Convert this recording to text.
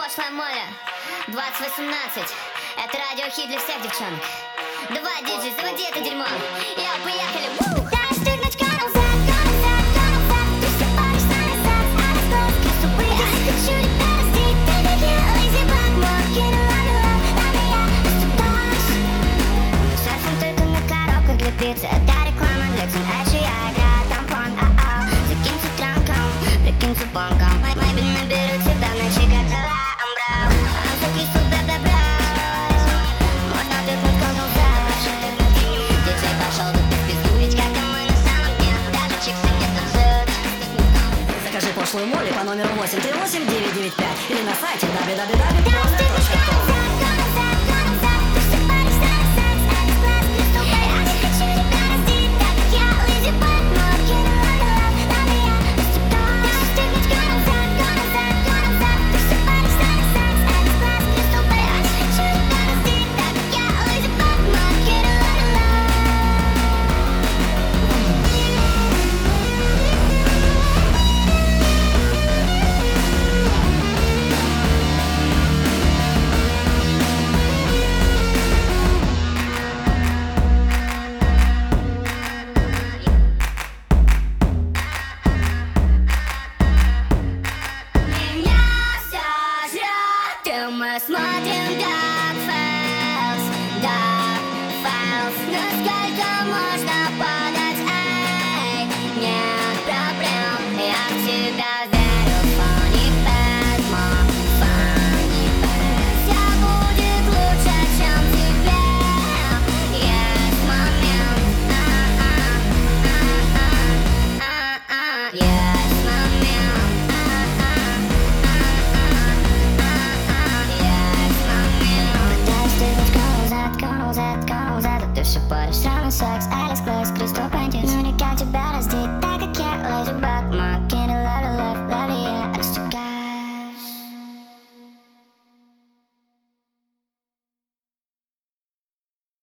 Пошлая Молли, 2018. Это радиохит для всех девчонок. Давай, диджей, заводи это дерьмо. Йоу, поехали, вуу! Дай стыгнуть канал Z, канал Z, канал Z. Ты все паришь на назад, а на склад к зубы. Я не хочу тебя раздеть, ты как я, lazy black walking around, ладно, я оступаюсь. Серфим только на коробках для пиццы. Это реклама для Тинэши, я играю тампон, ау. Закинься транком, прикинься бонком. Мобильно беру тебя в ночи, как дела, амбрау. Высокий супер добра. Можно вдохнуть колдун заши. Диджей пошел тут в пизду, ведь как и мы на самом деле. Даже чиксы не танцуют. Закажи пошлую Молли по номеру 838-995 или на сайте www.porno.com. Мы смотрим Dark Files, насколько можно подать, эй, нет проблем, я в тебя верю, фоник Бэтмо, фоник Бэтмо. Все будет лучше, чем тебе, есть момент, есть момент. Ты все паришь, странный секс, Алекс Клэкс, Кристо Пентис. Ну никак тебя раздеть.